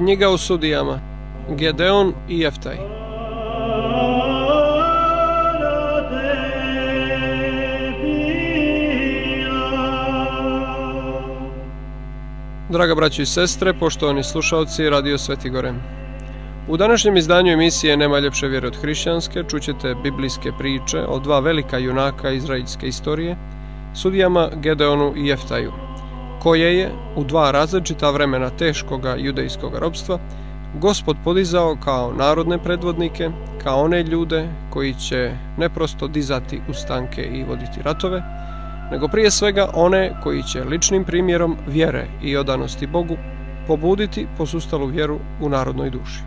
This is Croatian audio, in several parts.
Knjiga o sudijama, Gedeon i Jeftaj. Draga braćo i sestre, poštovani slušalci Radio Svetigore. U današnjem izdanju emisije Nema ljepše vjere od hrišćanske čućete biblijske priče o dva velika junaka izraelske istorije, sudijama Gedeonu i Jeftaju, koje je u dva različita vremena teškoga judejskog ropstva Gospod podizao kao narodne predvodnike, kao one ljude koji će ne prosto dizati ustanke i voditi ratove, nego prije svega one koji će ličnim primjerom vjere i odanosti Bogu pobuditi posustalu vjeru u narodnoj duši.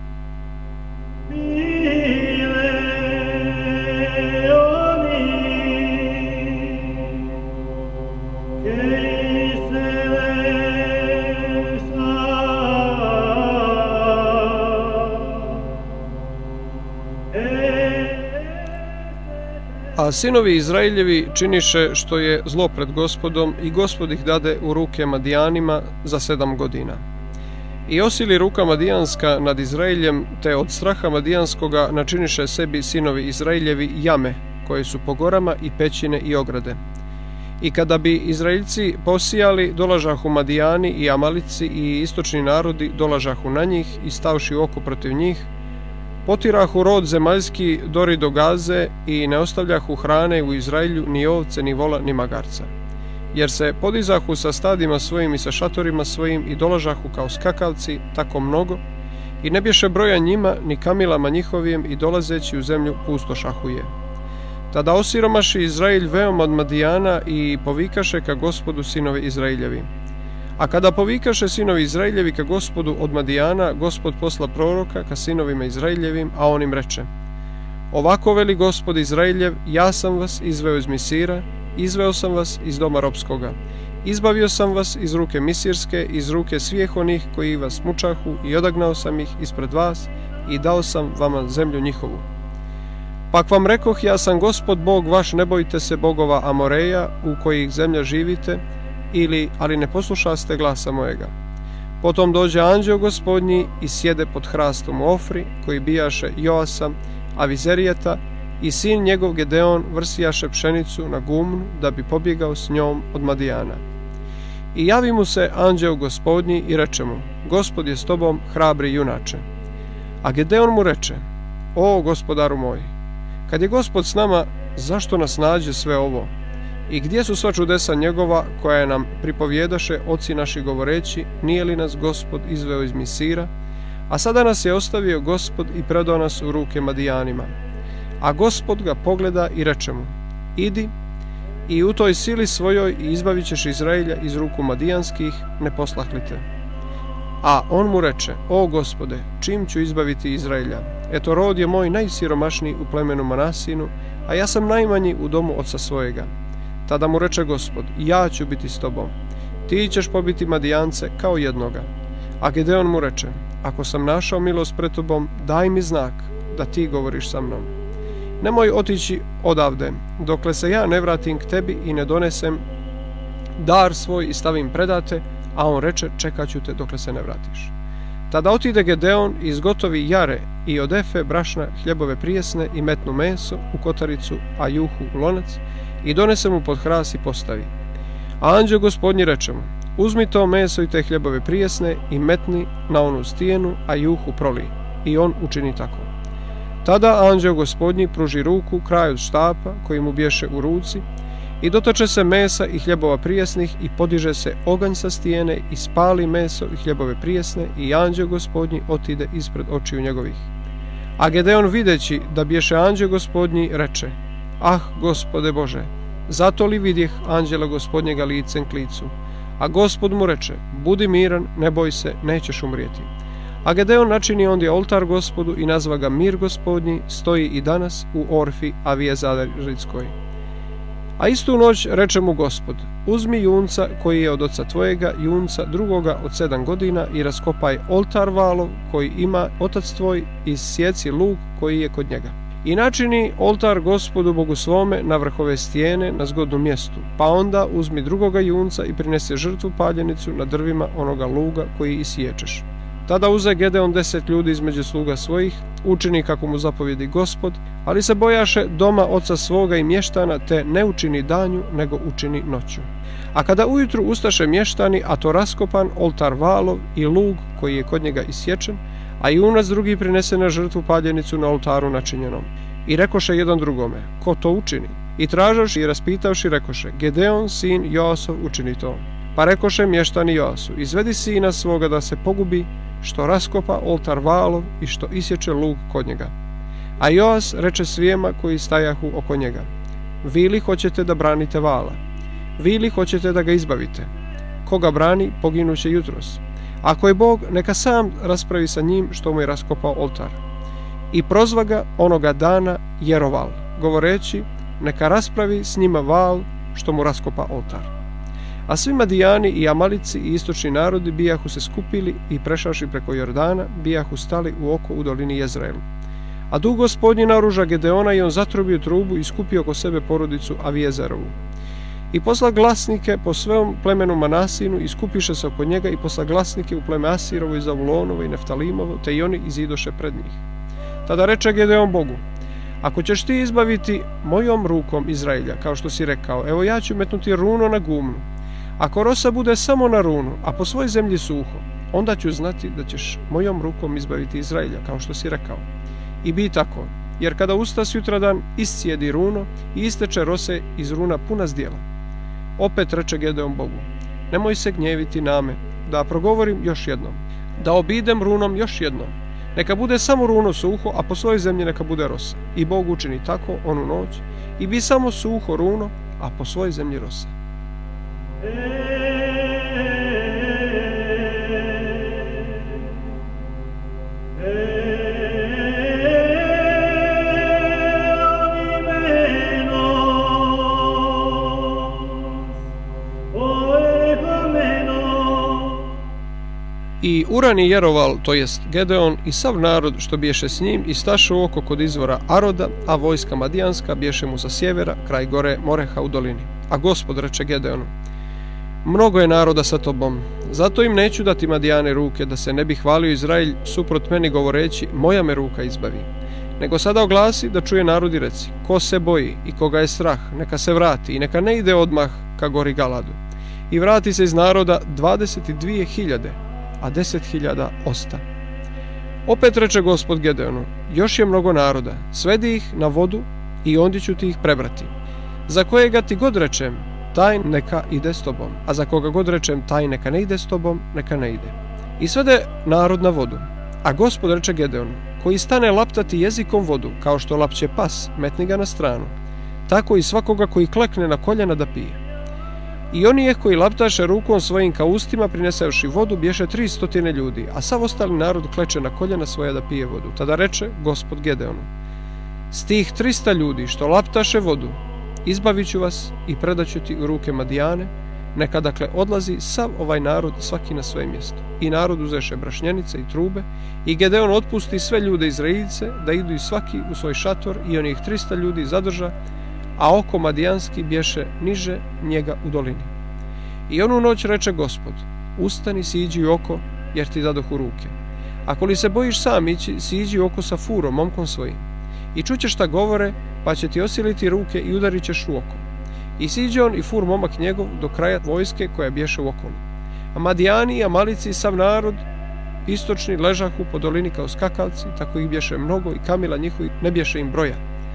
A sinovi Izraeljevi činiše što je zlo pred Gospodom i Gospod ih dade u ruke Madijanima za 7 godina. I osili ruka Madijanska nad Izraeljem, te od straha Madijanskoga načiniše sebi sinovi Izraeljevi jame, koje su po gorama i pećine i ograde. I kada bi Izraeljci posijali, dolažahu Madijani i Amalici i istočni narodi dolažahu na njih i stavši oko protiv njih, potirahu rod zemaljski dori do Gaze i ne ostavljahu hrane u Izraelju ni ovce, ni vola, ni magarca. Jer se podizahu sa stadima svojim i sa šatorima svojim i dolažahu kao skakavci tako mnogo i ne bješe broja njima ni kamilama njihovim i dolazeći u zemlju pustošahu je. Tada osiromaši Izraelj veoma od Madijana i povikaše ka Gospodu sinovi Izraeljevi. A kada povikaše sinovi Izraeljevi ka Gospodu od Madijana, Gospod posla proroka ka sinovima Izraeljevim, a on im reče: Ovako veli Gospod Izraeljev, ja sam vas izveo iz Misira, izveo sam vas iz doma ropskoga, izbavio sam vas iz ruke misirske, iz ruke svih onih koji vas mučahu i odagnao sam ih ispred vas i dao sam vama zemlju njihovu. Pak vam rekoh, ja sam Gospod Bog vaš, ne bojte se bogova Amoreja u kojih zemlja živite, ali ne poslušaste glasa mojega. Potom dođe anđeo Gospodnji i sjede pod hrastom u Ofri, koji bijaše Joasa, Avizerijeta, i sin njegov Gedeon vrsijaše pšenicu na gumnu, da bi pobjegao s njom od Madijana. I javi mu se anđeo Gospodnji i reče mu: Gospod je s tobom, hrabri junače. A Gedeon mu reče: O gospodaru moj, kad je Gospod s nama, zašto nas nađe sve ovo? I gdje su sva čudesa njegova koja nam pripovjedaše oci naši govoreći, nije li nas Gospod izveo iz Misira? A sada nas je ostavio Gospod i predao nas u ruke Madijanima. A Gospod ga pogleda i reče mu: Idi i u toj sili svojoj izbavit ćeš Izraelja iz ruku Madijanskih, ne poslah li te? A on mu reče: O Gospode, čim ću izbaviti Izraelja? Eto, rod je moj najsiromašniji u plemenu Manasinu, a ja sam najmanji u domu oca svojega. Tada mu reče Gospod: Ja ću biti s tobom, ti ćeš pobiti Madijance kao jednoga. A Gedeon mu reče: Ako sam našao milost pred tobom, daj mi znak da ti govoriš sa mnom. Nemoj otići odavde, dokle se ja ne vratim k tebi i ne donesem dar svoj i stavim predate, a on reče: Čekat ću te dokle se ne vratiš. Tada otide Gedeon i izgotovi jare i od efe brašna hljebove prijesne i metnu meso u kotaricu, a juhu u lonac, i donese mu pod hras i postavi. A anđeo Gospodnji reče mu: Uzmi to meso i te hljebove prijesne i metni na onu stijenu, a juhu proli. I on učini tako. Tada anđeo Gospodnji pruži ruku kraj od štapa koji mu bješe u ruci i dotače se mesa i hljebova prijesnih i podiže se oganj sa stijene i spali meso i hljebove prijesne i anđeo Gospodnji otide ispred očiju njegovih. A Gedeon videći da bješe anđeo Gospodnji reče: Ah, Gospode Bože, zato li vidjeh anđela Gospodnjega licem k licu? A Gospod mu reče: Budi miran, ne boj se, nećeš umrijeti. A Gedeon načini ondje oltar Gospodu i nazva ga Mir Gospodnji, stoji i danas u Orfi Avijezarijskoj. A istu noć reče mu Gospod: Uzmi junca koji je od oca tvojega, junca drugoga od 7 godina i raskopaj oltar valov koji ima otac tvoj i sjeci luk koji je kod njega. I načini oltar Gospodu Bogu svome na vrhove stijene na zgodnom mjestu, pa onda uzmi drugoga junca i prinese žrtvu paljenicu na drvima onoga luga koji isiječeš. Tada uze Gedeon 10 ljudi između sluga svojih, učini kako mu zapovjedi Gospod, ali se bojaše doma oca svoga i mještana, te ne učini danju, nego učini noću. A kada ujutru ustaše mještani, a to raskopan oltar valov i lug koji je kod njega isječen, a i junac drugi prinese na žrtvu paljenicu na oltaru načinjenom. I rekoše jedan drugome, ko to učini? I tražavši i raspitavši rekoše, Gedeon, sin Joasov, učini to. Pa rekoše mještani Joasu, izvedi sina svoga da se pogubi, što raskopa oltar valov i što isječe lug kod njega. A Joas reče svijema koji stajahu oko njega, vi li hoćete da branite vala? Vi li hoćete da ga izbavite? Koga brani, poginuće jutros. Ako je Bog, neka sam raspravi sa njim što mu je raskopao oltar. I prozva ga onoga dana Jeroval, govoreći, neka raspravi s njima val što mu raskopa oltar. A svi Madijani i Amalici i istočni narodi bijahu se skupili i prešavši preko Jordana, bijahu stali u oko u dolini Jezreelu. A duh Gospodnji naoruža Gedeona i on zatrubio trubu i skupio oko sebe porodicu Avijezerovu. I posla glasnike po svom plemenu Manasinu i skupiše se oko njega i posla glasnike u pleme Asirovo i Zavulonovo i Neftalimovo, te i oni izidoše pred njih. Tada reče Gedeon Bogu, ako ćeš ti izbaviti mojom rukom Izraelja, kao što si rekao, evo ja ću metnuti runo na gumnu. Ako rosa bude samo na runu, a po svoj zemlji suho, onda ću znati da ćeš mojom rukom izbaviti Izraelja, kao što si rekao. I bi tako, jer kada usta sutradan iscijedi runo i isteče rose iz runa puna zdjela. Opet reče Gedeon Bogu, nemoj se gnjeviti na me, da progovorim još jednom, da obidem runom još jednom. Neka bude samo runo suho, a po svojoj zemlji neka bude rosa. I Bog učini tako onu noć, i bi samo suho runo, a po svojoj zemlji rosa. I urani Jeroval, to jest Gedeon, i sav narod što biješe s njim, i staše u oko kod izvora Aroda, a vojska Madijanska biješe mu sa sjevera, kraj gore Moreha u dolini. A Gospod reče Gedeonu, mnogo je naroda sa tobom, zato im neću dati Madijane ruke, da se ne bi hvalio Izrael suprot meni govoreći, moja me ruka izbavi. Nego sada oglasi da čuje narod i reci, ko se boji i koga je strah, neka se vrati i neka ne ide odmah ka gori Galadu. I vrati se iz naroda 22.000, a 10.000 osta. Opet reče Gospod Gedeonu, još je mnogo naroda, svedi ih na vodu i ondi ću ti ih prebrati. Za kojega ti god rečem, taj neka ide s tobom, a za koga god rečem, taj neka ne ide s tobom, neka ne ide. I svede narod na vodu. A Gospod reče Gedeonu, koji stane laptati jezikom vodu, kao što lapće pas, metni ga na stranu, tako i svakoga koji klekne na koljena da pije. I oni je koji laptaše rukom svojim ka ustima, prinesevši vodu, bješe 300 ljudi, a sav ostali narod kleče na koljena svoja da pije vodu. Tada reče Gospod Gedeonu, s tih 300 ljudi što laptaše vodu, izbavit ću vas i predaću ti u ruke Madijane, neka dakle odlazi sav ovaj narod svaki na svoje mjesto. I narod uzeše brašnjenice i trube, i Gedeon otpusti sve ljude Izraeljice da idu i svaki u svoj šator, i onih 300 ljudi zadrža, a oko Madijanski bješe niže njega u dolini. I onu noć reče Gospod, ustani, siđi u oko, jer ti dadoh u ruke. Ako li se bojiš sam ići, siđi u oko sa Furom, momkom svojim. I čućeš šta govore, pa će ti osiliti ruke i udarit ćeš u oko. I siđe on i Fur, momak njegov, do kraja vojske koja bješe u okolu. A Madijani i Amalici i sav narod istočni ležahu po dolini kao skakavci, tako ih bješe mnogo, i kamila njihovi ne bješe im broja.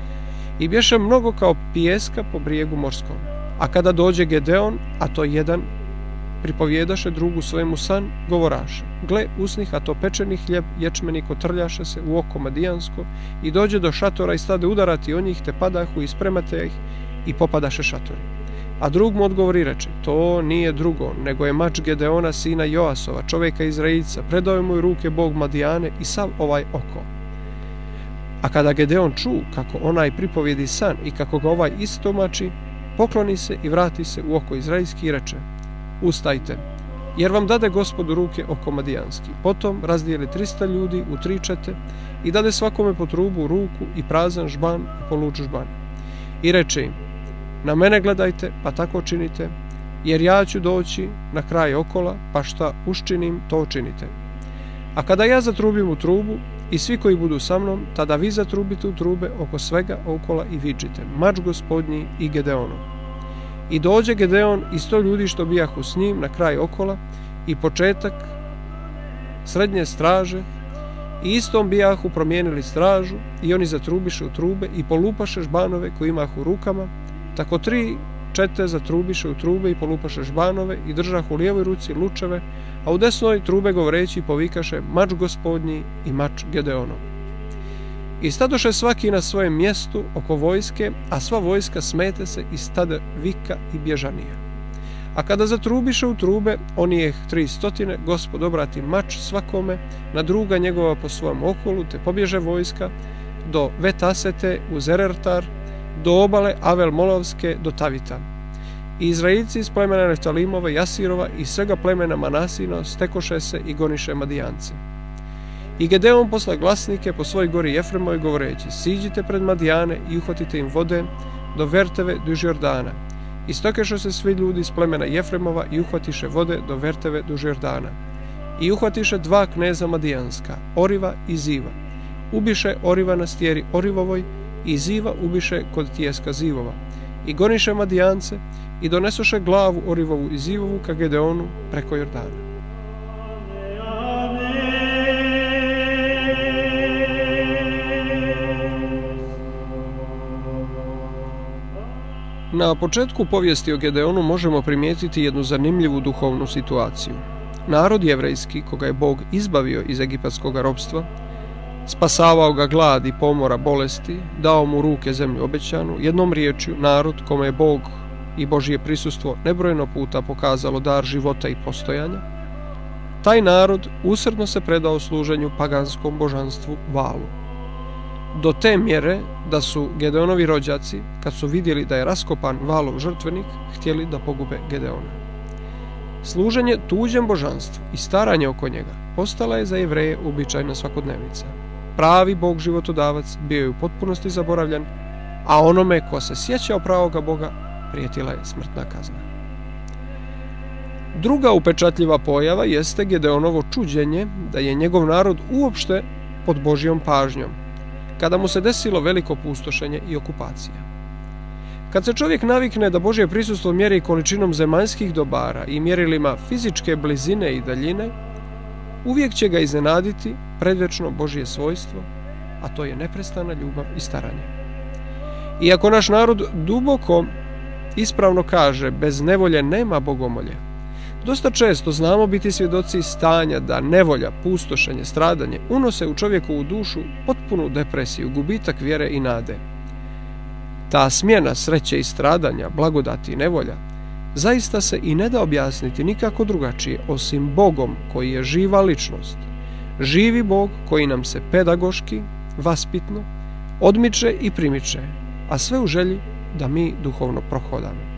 I bješe mnogo kao pijeska po brijegu morskom. A kada dođe Gedeon, a to jedan, pripovjedaše drugu svojemu san, govoraše, gle, usnih, a to pečeni hljeb ječmeni kotrljaše se u oko Madijansko, i dođe do šatora i stade udarati o njih, te padahu i spremate ih, i popadaše šatori. A drug mu odgovori reče, to nije drugo, nego je mač Gedeona sina Joasova, čovjeka Izraeljica, predao je mu u ruke Bog Madijane i sav ovaj oko. A kada Gedeon ču kako onaj pripovjedi san i kako ga ovaj istomači, pokloni se i vrati se u oko Izraelski i reče, ustajte, jer vam dade Gospod u ruke oko Madijanski. Potom razdijeli 300 ljudi u 3 čete i dade svakome po trubu u ruku i prazan žban i poluč žban. I reče im, na mene gledajte, pa tako činite, jer ja ću doći na kraj okola, pa šta uščinim, to činite. A kada ja zatrubim u trubu i svi koji budu sa mnom, tada vi zatrubite u trube oko svega okola i vičite, mač Gospodnji i Gedeonov. I dođe Gedeon i 100 ljudi što bijahu s njim na kraj okola i početak srednje straže i istom bijahu promijenili stražu i oni zatrubiše u trube i polupaše žbanove koji imahu u rukama, tako 3 čete zatrubiše u trube i polupaše žbanove i držahu u lijevoj ruci lučeve, a u desnoj trube govoreći povikaše mač Gospodnji i mač Gedeonov. I stadoše svaki na svojem mjestu oko vojske, a sva vojska smete se i stade vika i bježanija. A kada zatrubiše u trube, oni je 300, Gospod obrati mač svakome na druga njegova po svojem okolu, te pobježe vojska do Vetasete u Zerertar, do obale Avel Molovske do Tavita. I Izraelci iz plemena Neftalimova, Jasirova i svega plemena Manasina stekoše se i goniše Madijance. I Gedeon posla glasnike po svoj gori Jefremovoj govoreći, siđite pred Madijane i uhvatite im vode do Verteve duž Jordana. I stokeše se svi ljudi iz plemena Jefremova i uhvatiše vode do Verteve duž Jordana. I uhvatiše 2 kneza Madijanska, Oriva i Ziva. Ubiše Oriva na stijeri Orivovoj i Ziva ubiše kod tijeska Zivova. I goniše Madijance i donesoše glavu Orivovu i Zivovu ka Gedeonu preko Jordana. Na početku povijesti o Gedeonu možemo primijetiti jednu zanimljivu duhovnu situaciju. Narod jevrejski, koga je Bog izbavio iz egipatskog ropstva, spasavao ga glad i pomora bolesti, dao mu u ruke zemlju obećanu, jednom riječju narod kome je Bog i Božje prisustvo nebrojeno puta pokazalo dar života i postojanja, taj narod usrdno se predao služenju paganskom božanstvu Valu. Do te mjere da su Gedeonovi rođaci, kad su vidjeli da je raskopan Valov žrtvenik, htjeli da pogube Gedeona. Služenje tuđem božanstvu i staranje oko njega postala je za Jevreje uobičajena svakodnevnica. Pravi Bog životodavac bio je u potpunosti zaboravljan, a onome ko se sjećao pravoga Boga prijetila je smrtna kazna. Druga upečatljiva pojava jeste Gedeonovo čuđenje da je njegov narod uopšte pod Božjom pažnjom, kada mu se desilo veliko pustošenje i okupacija. Kad se čovjek navikne da Božje prisustvo mjeri količinom zemaljskih dobara i mjerilima fizičke blizine i daljine, uvijek će ga iznenaditi predvečno Božje svojstvo, a to je neprestana ljubav i staranje. Iako naš narod duboko ispravno kaže bez nevolje nema bogomolje, dosta često znamo biti svjedoci stanja da nevolja, pustošenje, stradanje unose u čovjekovu dušu potpunu depresiju, gubitak vjere i nade. Ta smjena sreće i stradanja, blagodati i nevolja zaista se i ne da objasniti nikako drugačije osim Bogom koji je živa ličnost. Živi Bog koji nam se pedagoški, vaspitno, odmiče i primiče, a sve u želji da mi duhovno prohodamo.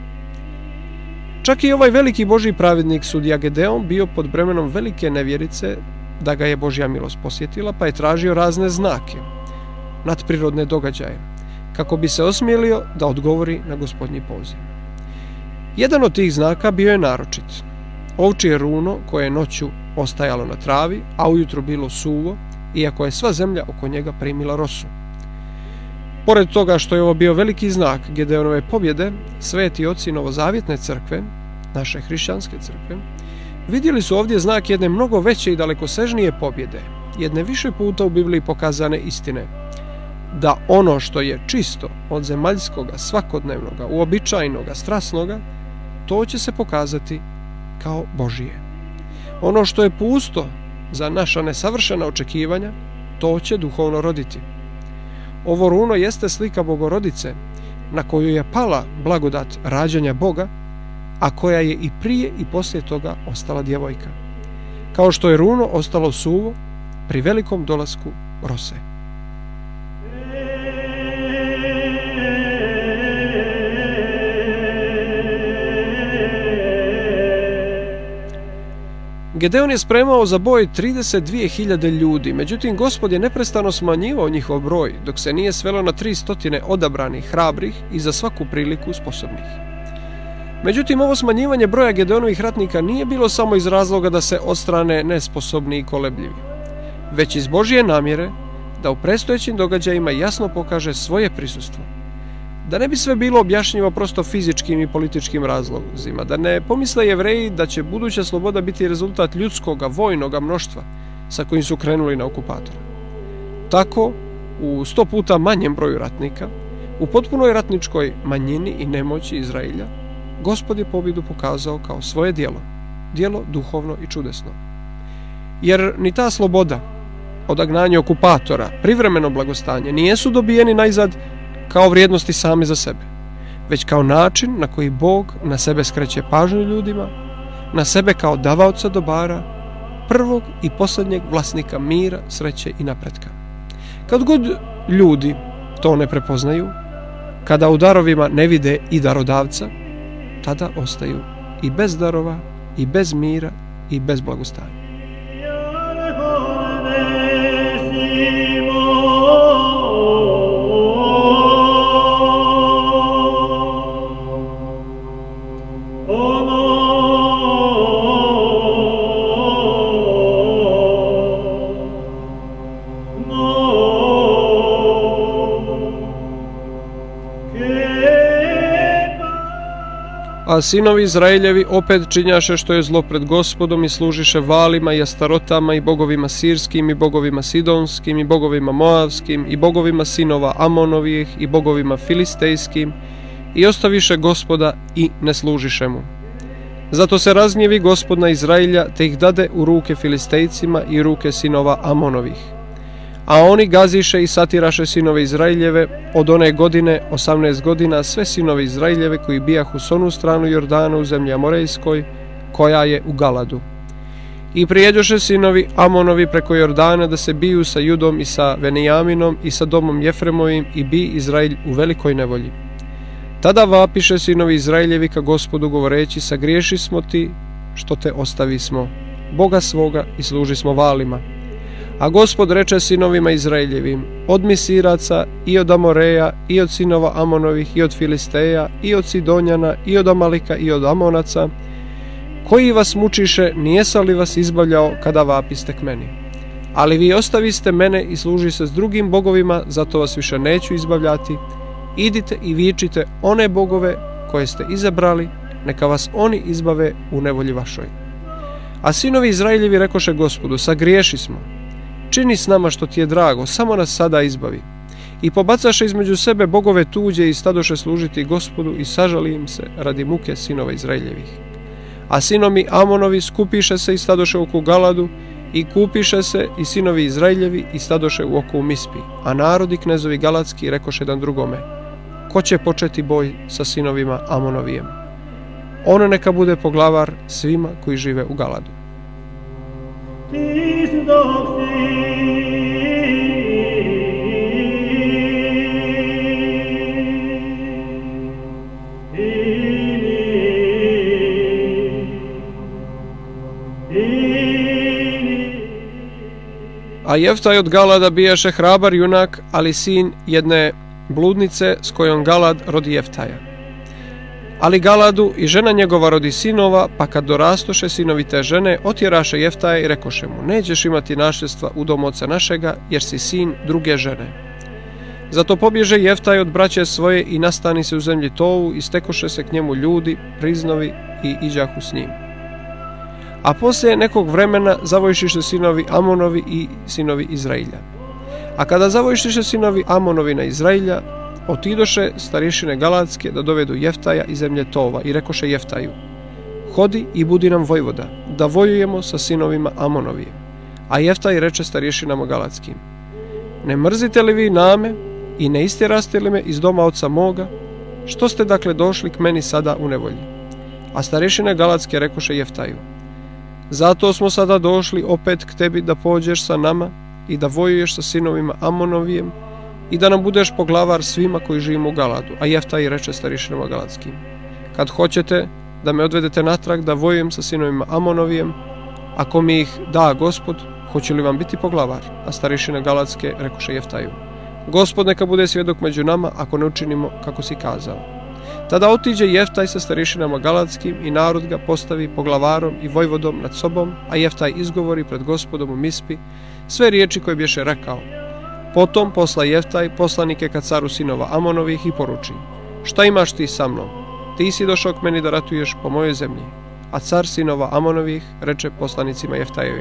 Čak i ovaj veliki Božji pravednik sudija Gedeon bio pod bremenom velike nevjerice da ga je Božja milost posjetila, pa je tražio razne znake, nadprirodne događaje, kako bi se osmijelio da odgovori na Gospodnji poziv. Jedan od tih znaka bio je naročit. Ovčje runo koje je noću ostajalo na travi, a ujutro bilo suvo, iako je sva zemlja oko njega primila rosu. Pored toga što je ovo bio veliki znak Gedeonove pobjede, sveti oci novozavjetne crkve, naše hrišćanske crkve, vidjeli su ovdje znak jedne mnogo veće i dalekosežnije pobjede, jedne više puta u Bibliji pokazane istine, da ono što je čisto od zemaljskoga, svakodnevnoga, uobičajenoga, strasnoga, to će se pokazati kao Božije. Ono što je pusto za naša nesavršena očekivanja, to će duhovno roditi. Ovo runo jeste slika Bogorodice, na koju je pala blagodat rađanja Boga, a koja je i prije i poslije toga ostala djevojka. Kao što je runo ostalo suvo pri velikom dolasku rose. Gedeon je spremao za boj 32.000 ljudi, međutim Gospod je neprestano smanjivao njihov broj, dok se nije svelo na 300 odabranih, hrabrih i za svaku priliku sposobnih. Međutim, ovo smanjivanje broja Gedeonovih ratnika nije bilo samo iz razloga da se odstrane nesposobni i kolebljivi. već iz Božje namjere da u predstojećim događajima jasno pokaže svoje prisustvo. Da ne bi sve bilo objašnjivo prosto fizičkim i političkim razlozima, da ne pomisle Jevreji da će buduća sloboda biti rezultat ljudskoga, vojnoga mnoštva sa kojim su krenuli na okupatora. Tako, u 100 puta manjem broju ratnika, u potpunoj ratničkoj manjini i nemoći Izraelja, Gospod je pobjedu pokazao kao svoje djelo duhovno i čudesno. Jer ni ta sloboda, odagnanje okupatora, privremeno blagostanje, nijesu dobijeni najzad kao vrijednosti sami za sebe, već kao način na koji Bog na sebe skreće pažnju ljudima, na sebe kao davaoca dobara, prvog i posljednjeg vlasnika mira, sreće i napretka. Kad god ljudi to ne prepoznaju, kada u darovima ne vide i darodavca, tada ostaju i bez darova, i bez mira, i bez blagostanja. A sinovi Izraeljevi opet činjaše što je zlo pred Gospodom i služiše valima i astarotama i bogovima sirskim i bogovima sidonskim i bogovima moavskim i bogovima sinova Amonovijih i bogovima filistejskim i ostaviše Gospoda i ne služiše mu. Zato se razgnjevi Gospod na Izraelja te ih dade u ruke Filistejcima i ruke sinova Amonovih. A oni gaziše i satiraše sinove Izraeljeve od one godine 18 godina sve sinove Izraeljeve koji bijahu s onu stranu Jordana u zemlji Amorejskoj koja je u Galadu. I prijeđoše sinovi Amonovi preko Jordana da se biju sa Judom i sa Venijaminom i sa domom Jefremovim i bi Izraelj u velikoj nevolji. Tada vapiše sinovi Izraeljevi ka Gospodu govoreći: sagriješi smo ti što te ostavismo, Boga svoga i služismo valima. A Gospod reče sinovima Izraeljevim: od Misiraca i od Amoreja i od sinova Amonovih i od Filisteja i od Sidonjana i od Amalika i od Amonaca, koji vas mučiše, nijesa li vas izbavljao kada vapiste k meni? Ali vi ostaviste mene i služi se s drugim bogovima, zato vas više neću izbavljati. Idite i vičite one bogove koje ste izabrali, neka vas oni izbave u nevolji vašoj. A sinovi Izraeljevi rekoše Gospodu: sagriješi smo, čini s nama što ti je drago, samo nas sada izbavi. I pobacaše između sebe bogove tuđe i stadoše služiti Gospodu i sažali im se radi muke sinova Izraeljevih. A sinovi Amonovi skupiše se i stadoše oko Galadu i kupiše se i sinovi Izraeljevi i stadoše u oko Mispi. A narodi knezovi galatski rekoše jedan drugome: ko će početi boj sa sinovima Amonovijem? On neka bude poglavar svima koji žive u Galadu. A Jeftaj od Galada bijaše hrabar junak, ali sin jedne bludnice s kojom Galad rodi Jeftaja. Ali Galadu i žena njegova rodi sinova, pa kad dorastoše sinovi te žene, otjeraše Jeftaja i rekoše mu: nećeš imati nasljedstva u domu oca našega, jer si sin druge žene. Zato pobježe Jeftaj od braće svoje i nastani se u zemlji Tovu i stekoše se k njemu ljudi, priznovi i iđahu s njim. A poslije nekog vremena zavojšiše sinovi Amonovi i sinovi Izraelja. A kada zavojšiše sinovi Amonovi na Izraelja, otidoše starješine galatske da dovedu Jeftaja iz zemlje Tova i rekoše Jeftaju: hodi i budi nam vojvoda, da vojujemo sa sinovima Amonovijim. A Jeftaj reče starješinama galatskim: ne mrzite li vi name i ne istjeraste li me iz doma oca moga? Što ste dakle došli k meni sada u nevolji? A starješine galatske rekoše Jeftaju: zato smo sada došli opet k tebi da pođeš sa nama i da vojuješ sa sinovima Amonovijem i da nam budeš poglavar svima koji živimo u Galadu. A Jeftaj reče starješinama galatskim: kad hoćete da me odvedete natrag da vojujem sa sinovima Amonovijem, ako mi ih da Gospod, hoće li vam biti poglavar? A starješine galatske rekoše Jeftaju: Gospod neka bude svjedok među nama ako ne učinimo kako si kazao. Tada otiđe Jeftaj sa starješinama galatskim i narod ga postavi poglavarom i vojvodom nad sobom, a Jeftaj izgovori pred Gospodom u Mispi sve riječi koje bješe rekao. Potom posla Jeftaj poslanike ka caru sinova Amonovih i poruči: šta imaš ti sa mnom? Ti si došao k meni da ratuješ po mojoj zemlji. A car sinova Amonovih reče poslanicima Jeftajevim: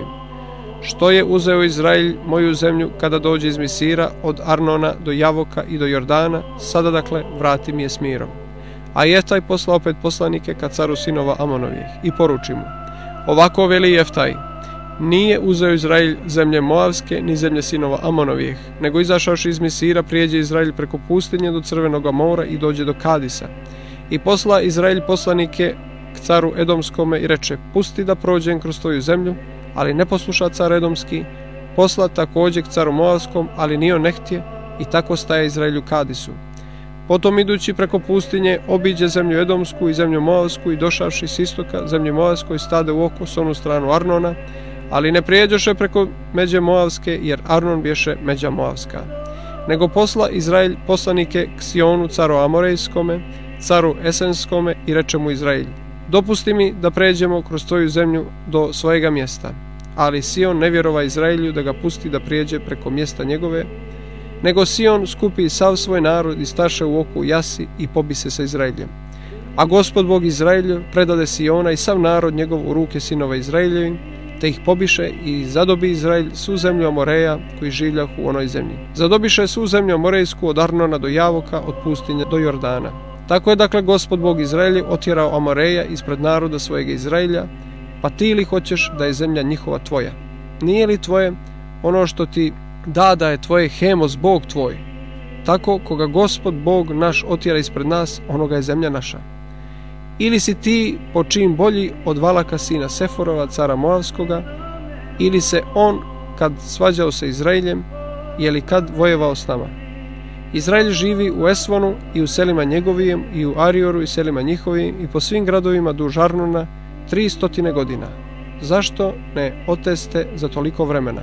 što je uzeo Izrael moju zemlju kada dođe iz Misira od Arnona do Javoka i do Jordana, sada dakle vrati mi je s mirom. A Jeftaj posla opet poslanike ka caru sinova Amonovih i poruči mu: ovako veli Jeftaj: nije uzeo Izrael zemlje Moavske ni zemlje sinova Amonovih, nego izašavši iz Misira prijeđe Izrael preko pustinje do Crvenoga mora i dođe do Kadisa. I posla Izrael poslanike k caru Edomskome i reče: pusti da prođem kroz tvoju zemlju, ali ne posluša car Edomski. Posla također k caru Moavskom, ali nije on ne htje, i tako staje Izrael u Kadisu. Potom idući preko pustinje obiđe zemlju Edomsku i zemlju Moavsku i došavši s istoka zemlju Moavskoj stade u oko s onu stranu Arnona, ali ne prijeđoše preko međe Moavske, jer Arnon bješe međa Moavska. Nego posla Izrael poslanike k Sionu caru Amorejskome, caru Esenskome i reče mu Izrael: dopusti mi da pređemo kroz tvoju zemlju do svojega mjesta. Ali Sion ne vjerova Izraelju da ga pusti da prijeđe preko mjesta njegove, nego Sion skupi sav svoj narod i staše u oku jasi i pobi se sa Izraeljem. A Gospod Bog Izraeljev predade Siona i sav narod njegov u ruke sinova Izraeljevim, te ih pobiše i zadobi Izrael svu zemlju Amoreja koji življahu u onoj zemlji. Zadobiše svu zemlju Amorejsku od Arnona do Javoka, od pustinje do Jordana. Tako je dakle Gospod Bog Izraeljev otjerao Amoreja ispred naroda svojega Izraelja. Pa ti li hoćeš da je zemlja njihova tvoja? Nije li tvoje ono što ti da je tvoje Hemos Bog tvoj? Tako koga Gospod Bog naš otjera ispred nas, onoga je zemlja naša. Ili si ti po čin bolji od Valaka sina Seforova, cara Moavskoga, ili se on kad svađao sa Izraeljem, je li kad vojevao s nama? Izrael živi u Esvonu i u selima njegovim i u Arioru i selima njihovim i po svim gradovima duž Arnona 300 godina. Zašto ne oteste za toliko vremena?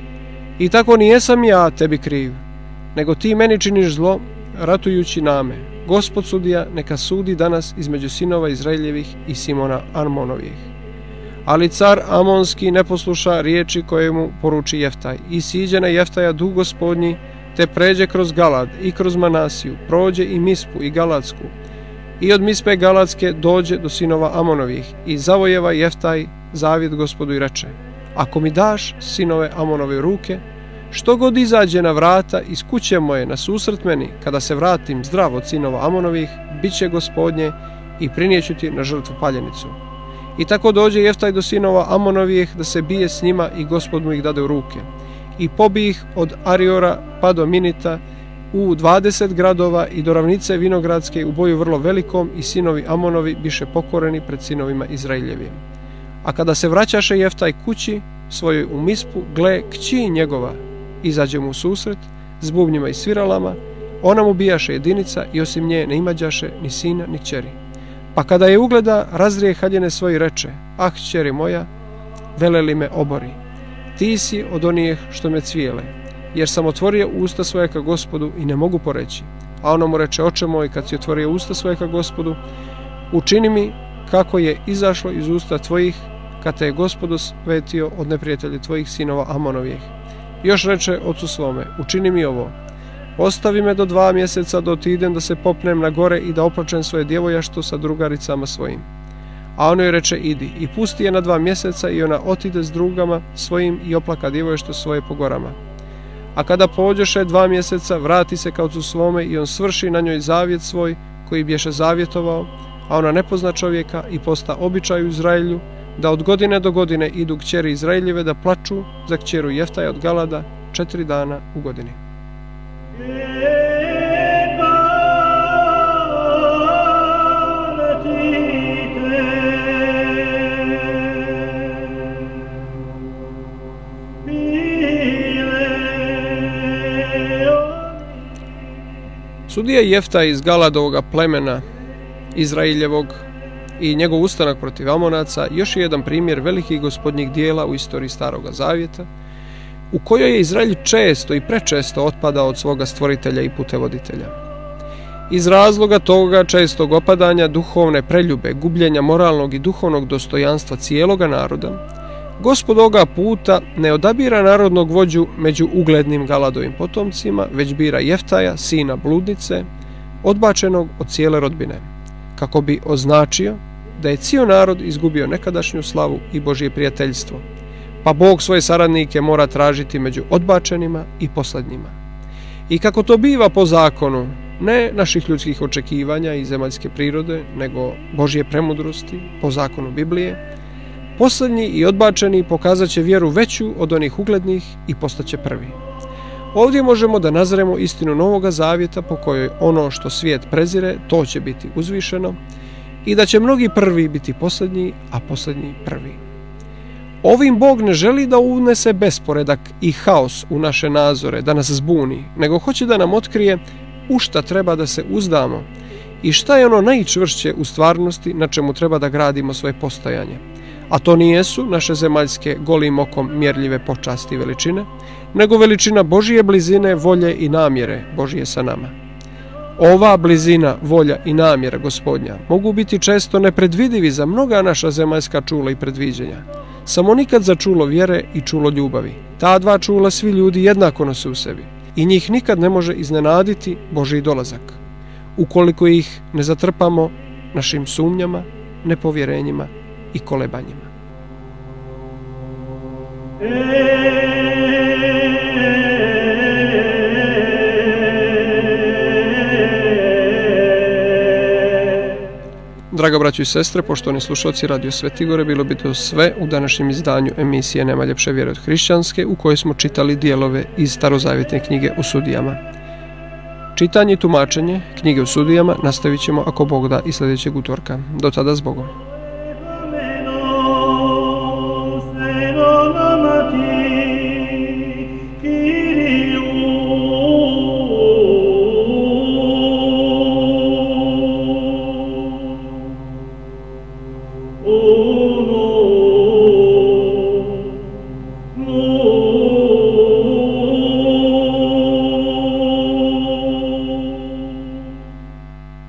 I tako nijesam ja tebi kriv, nego ti meni činiš zlo ratujući name. Gospod sudija neka sudi danas između sinova Izraeljevih i Simona Amonovih. Ali car Amonski ne posluša riječi koje mu poruči Jeftaj i siđe na Jeftaja duh Gospodnji, te pređe kroz Galad i kroz Manasiju, prođe i Mispu i Galadsku, i od Mispe Galadske dođe do sinova Amonovih i zavojeva Jeftaj zavjet Gospodu i reče: ako mi daš sinove Amonove u ruke, što god izađe na vrata iz kuće moje na susret meni, kada se vratim zdrav od sinova Amonovih, bit će Gospodnje i prinijeću ti na žrtvu paljenicu. I tako dođe Jeftaj do sinova Amonovih da se bije s njima i Gospod mu ih dade u ruke. I pobi ih od Ariora pa do Minita u 20 gradova i do ravnice vinogradske u boju vrlo velikom, i sinovi Amonovi biše pokoreni pred sinovima Izraeljevim. A kada se vraćaše Jeftaj kući svojoj u Mispu, gle, kći njegova izađe mu u susret s bubnjima i sviralama, ona mu bijaše jedinica i osim nje ne imađaše ni sina ni kćeri. Pa kada je ugleda, razrije haljine svoje i reče: ah, kćeri moja, vele li me obori? Ti si od onih što me cvijele, jer sam otvorio usta svoje ka Gospodu i ne mogu poreći. A ona mu reče: oče moj, kad si otvorio usta svoje ka Gospodu, učini mi kako je izašlo iz usta tvojih, kad te je Gospod osvetio od neprijatelja tvojih sinova Amonovih. Još reče ocu svome: učini mi ovo, ostavi me do 2 mjeseca da otidem, da se popnem na gore i da oplačem svoje djevojaštvo sa drugaricama svojim. A on joj reče: idi, i pusti je na 2 mjeseca, i ona otide s drugama svojim i oplaka djevojaštvo svoje po gorama. A kada pođoše 2 mjeseca, vrati se ka ocu svome i on svrši na njoj zavjet svoj koji bješe zavjetovao, a ona ne pozna čovjeka i posta običaj u Izraelju da od godine do godine idu kćeri Izraeljeve da plaču za kćeru Jeftaja od Galada 4 dana u godini. Sudija Jeftaj iz Galadovoga plemena Izraeljevog i njegov ustanak protiv Amonaca još je jedan primjer velikih gospodnjih dijela u istoriji Staroga Zavjeta, u kojoj je Izraelj često i prečesto otpadao od svoga stvoritelja i putevoditelja. Iz razloga toga čestog opadanja duhovne preljube, gubljenja moralnog i duhovnog dostojanstva cijeloga naroda, Gospod ovoga puta ne odabira narodnog vođu među uglednim Galadovim potomcima, već bira Jeftaja, sina bludnice, odbačenog od cijele rodbine, kako bi označio da je cijel narod izgubio nekadašnju slavu i Božje prijateljstvo, pa Bog svoje saradnike mora tražiti među odbačenima i posljednjima. I kako to biva po zakonu, ne naših ljudskih očekivanja i zemaljske prirode, nego Božje premudrosti po zakonu Biblije, posljednji i odbačeni pokazat će vjeru veću od onih uglednih i postaće prvi. Ovdje možemo da nazremo istinu Novoga Zavjeta po kojoj ono što svijet prezire, to će biti uzvišeno i da će mnogi prvi biti posljednji, a posljednji prvi. Ovim Bog ne želi da unese besporedak i haos u naše nazore, da nas zbuni, nego hoće da nam otkrije u šta treba da se uzdamo i šta je ono najčvršće u stvarnosti na čemu treba da gradimo svoje postojanje. A to nijesu naše zemaljske golim okom mjerljive počasti i veličine, nego veličina Božije blizine, volje i namjere Božije sa nama. Ova blizina, volja i namjera Gospodnja mogu biti često nepredvidivi za mnoga naša zemaljska čula i predviđenja. Samo nikad za čulo vjere i čulo ljubavi. Ta dva čula svi ljudi jednako nose u sebi i njih nikad ne može iznenaditi Božji dolazak, ukoliko ih ne zatrpamo našim sumnjama, nepovjerenjima i kolebanjima. Draga braćo i sestre, poštovani slušalci Radio Svetigore, bilo bi to sve u današnjem izdanju emisije Nema ljepše vjere od hrišćanske, u kojoj smo čitali dijelove iz starozavjetne knjige u Sudijama. Čitanje i tumačenje knjige u Sudijama nastavit ćemo ako Bog da i sljedećeg utorka. Do tada s Bogom.